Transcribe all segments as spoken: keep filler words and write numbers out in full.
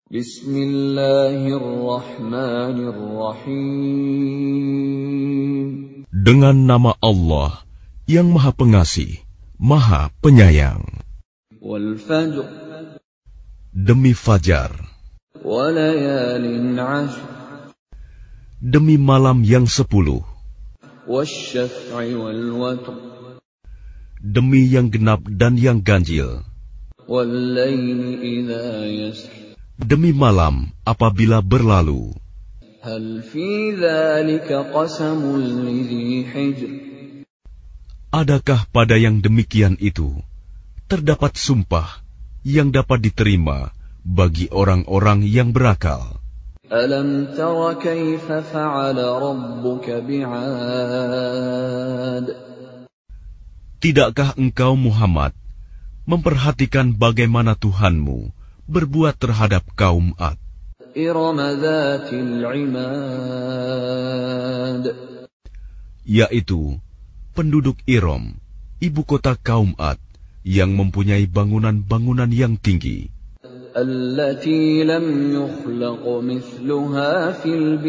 Bismillahirrahmanirrahim. Dengan nama Allah yang Maha Pengasih, Maha Penyayang. Wal fajr. Demi fajar. Walayalin ashr. Demi malam yang sepuluh. Wasyaf'i wal watr. Demi yang genap dan yang ganjil. Wallayli idza yasr. Demi malam apabila berlalu. Hal fi dzalika qasamul lidzi hijr. Adakah pada yang demikian itu terdapat sumpah yang dapat diterima bagi orang-orang yang berakal? Alam tara kaifa fa'ala rabbuka bi'ad. Tidakkah engkau Muhammad memperhatikan bagaimana Tuhanmu berbuat terhadap kaum Ad? Iram dzatil imad. Yaitu penduduk Iram, ibu kota kaum Ad, yang mempunyai bangunan-bangunan yang tinggi. Allati lam yukhlaq mithluha fil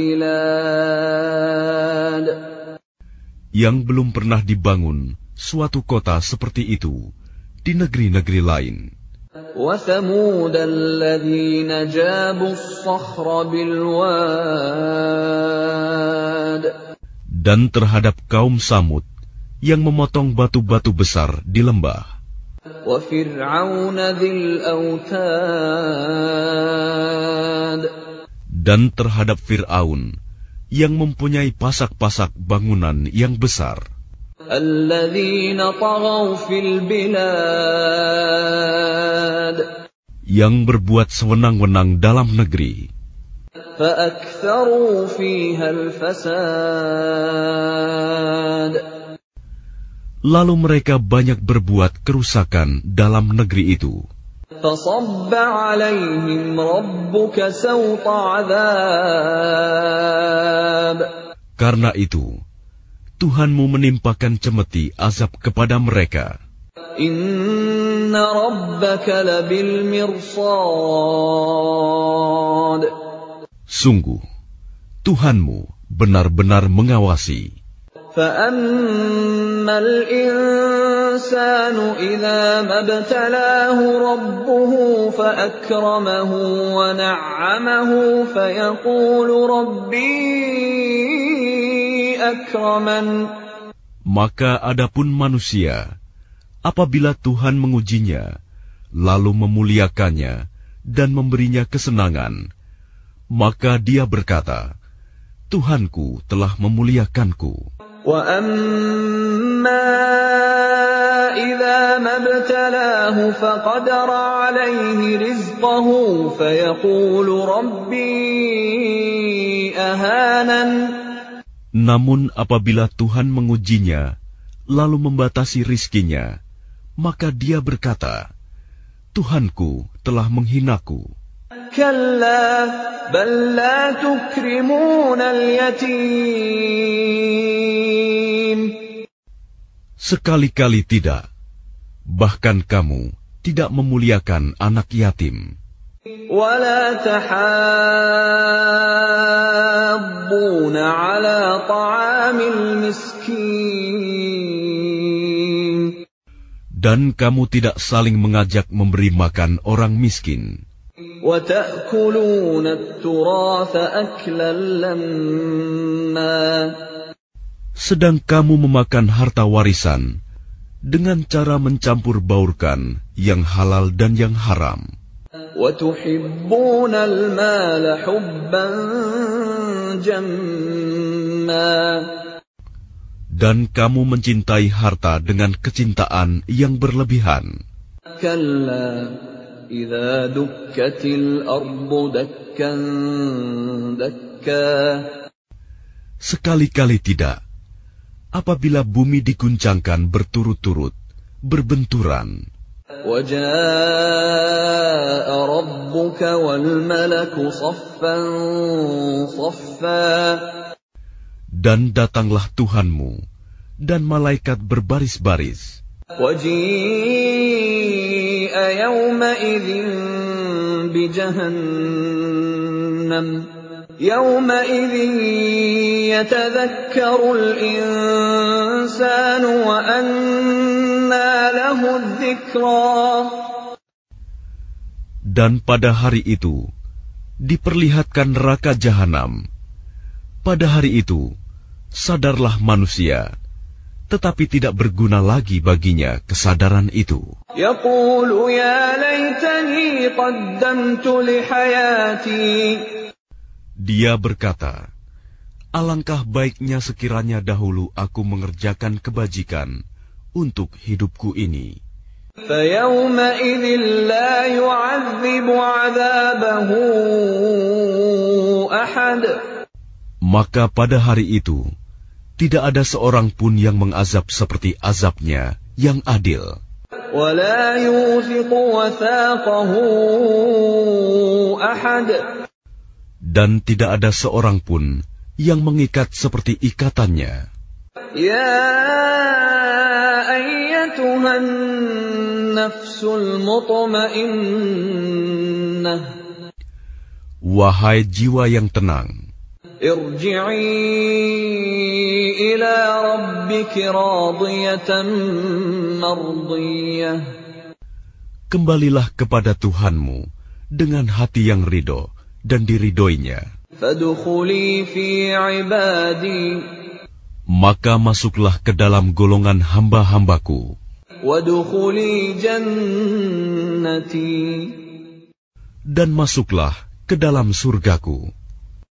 bilad. Yang belum pernah dibangun suatu kota seperti itu di negeri-negeri lain. وَثَمُودَ الَّذِينَ جَابُوا الصَّخْرَ بِالْوَادِ. Dan terhadap kaum Samud yang memotong batu-batu besar di lembah. وَفِرْعَوْنَ ذِي الْأَوْتَادِ. Dan terhadap Fir'aun yang mempunyai pasak-pasak bangunan yang besar. الَّذِينَ طَغَوْا فِي الْبِلَادِ. Yang berbuat sewenang-wenang dalam negeri. فَأَكْثَرُوا فِيهَا الْفَسَادَ. Lalu mereka banyak berbuat kerusakan dalam negeri itu. فَصَبَّ عَلَيْهِمْ رَبُّكَ سَوْطَ عَذَابٍ. Karena itu, Tuhanmu menimpakan cemeti azab kepada mereka. Inna rabbaka labil mirsad. Sungguh, Tuhanmu benar-benar mengawasi. فَأَمَّا الْإِنسَانُ إِذَا مَا ابْتَلَاهُ رَبُّهُ فَأَكْرَمَهُ وَنَعَّمَهُ فَيَقُولُ رَبِّي أَكْرَمَنِ. Maka adapun manusia, apabila Tuhan mengujinya, lalu memuliakannya dan memberinya kesenangan, maka dia berkata, Tuhanku telah memuliakanku. وَأَمَّا إِذَا مَا ابْتَلَاهُ فَقَدَرَ عَلَيْهِ رِزْقَهُ فَيَقُولُ رَبِّي أَهَانَنِ. Namun apabila Tuhan mengujinya, lalu membatasi rizkinya, maka dia berkata, Tuhanku telah menghinaku. كَلَّا بَل لَّا تُكْرِمُونَ الْيَتِيمَ. Sekali-kali tidak, bahkan kamu tidak memuliakan anak yatim. وَلَا تَحَاضُّونَ عَلَى طَعَامِ الْمِسْكِينِ. Dan kamu tidak saling mengajak memberi makan orang miskin. وَتَأْكُلُونَ التُّرَاثَ أَكْلًا لَمًّا. Sedang kamu memakan harta warisan dengan cara mencampur baurkan yang halal dan yang haram. وَتُحِبُّونَ الْمَالَ حُبًّا جَمًّا. Dan kamu mencintai harta dengan kecintaan yang berlebihan. كَلَّا إِذَا دُكَّتِ الْأَرْضُ دَكًّا دَكًّا. Sekali-kali tidak, apabila bumi diguncangkan berturut-turut, berbenturan. وَجَاءَ رَبُّكَ وَالْمَلَكُ صَفًّا صَفًّا. Dan datanglah Tuhanmu dan malaikat berbaris-baris. وَجِيءَ يَوْمَئِذٍ بجهنم يومئذ يتذكر الإنسان وأنى له الذكرى. Dan pada hari itu diperlihatkan neraka jahanam. Pada hari itu sadarlah manusia, tetapi tidak berguna lagi baginya kesadaran itu. Yaqulu ya laitani qaddamtu li hayati. Dia berkata, alangkah baiknya sekiranya dahulu aku mengerjakan kebajikan untuk hidupku ini. فَيَوْمَئِذٍ لَا يُعَذِّبُ عَذَابَهُ أَحَدٌ. Maka pada hari itu tidak ada seorang pun yang mengazab seperti azabnya yang adil. وَلَا يُوثِقُ وَثَاقَهُ أَحَدٌ. Dan tidak ada seorang pun yang mengikat seperti ikatannya. Ya ayyatuhan nafsul mutmainnah. Wahai jiwa yang tenang, irji'i ila rabbiki radiyatan mardiyah. Kembalilah kepada Tuhanmu dengan hati yang ridho dan diridhoinya. Fadkhuli fi ibadi. Maka masuklah ke dalam golongan hamba-hambaku. Wadkhuli jannati. Dan masuklah ke dalam surgaku.